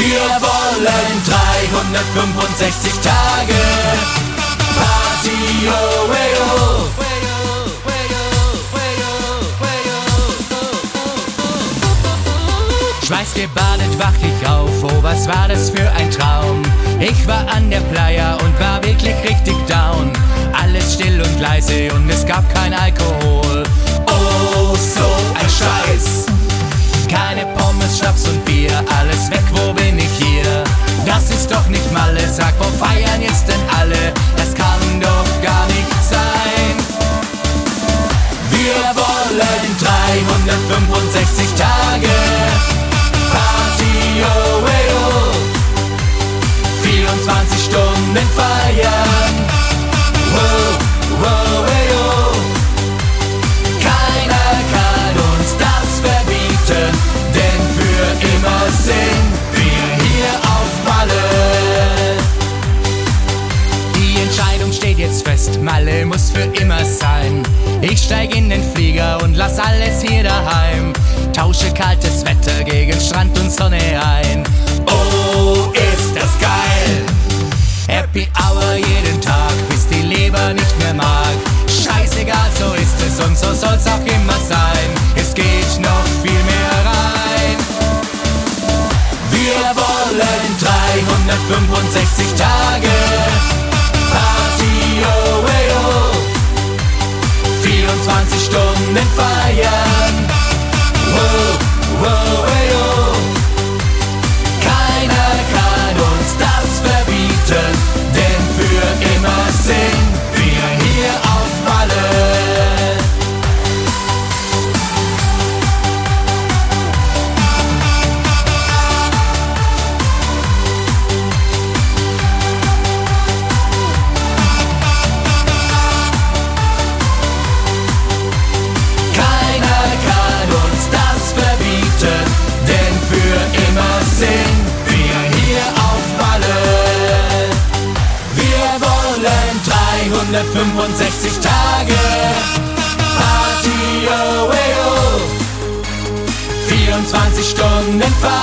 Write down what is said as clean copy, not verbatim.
Wir wollen 365 Tage Party, oh, hey, oh. Schweißgebadet wach ich auf, oh was war das für ein Traum. Ich war an der Playa und war wirklich richtig down. Alles still und leise und es gab kein Alkohol. Oh, so ein Scheiß. Keine Pommes, Schnaps und Bier, alles weg, wo bin ich hier? Das ist doch nicht Malle, sag, wo feiern jetzt denn alle? Das kann doch gar nicht sein. Wir wollen 365 Tage Party, oh, hey, oh. 24 Stunden feiern, wow, wow, hey, oh. Keiner kann uns das verbieten, denn für immer sind wir hier auf Malle. Die Entscheidung steht jetzt fest, Malle muss für immer sein. Ich steig in den Flieger und lass alles hier daheim. Tausche kaltes Wetter gegen Strand und Sonne ein. Oh, ist das geil! Happy Hour jeden Tag, bis die Leber nicht mehr mag. Scheißegal, so ist es und so soll's auch immer sein. Es geht noch viel mehr rein. Wir wollen 365 Tage Party, oh, hey, oh. 24 Stunden feiern, wow, wow, hey, oh. Keiner kann uns das verbieten, denn für immer sind wir hier auf Malle. Keiner kann uns das verbieten, denn für immer sind wir hier auf Malle. Wir wollen 365 Tage Party, oh, hey, oh. 24 Stunden feiern.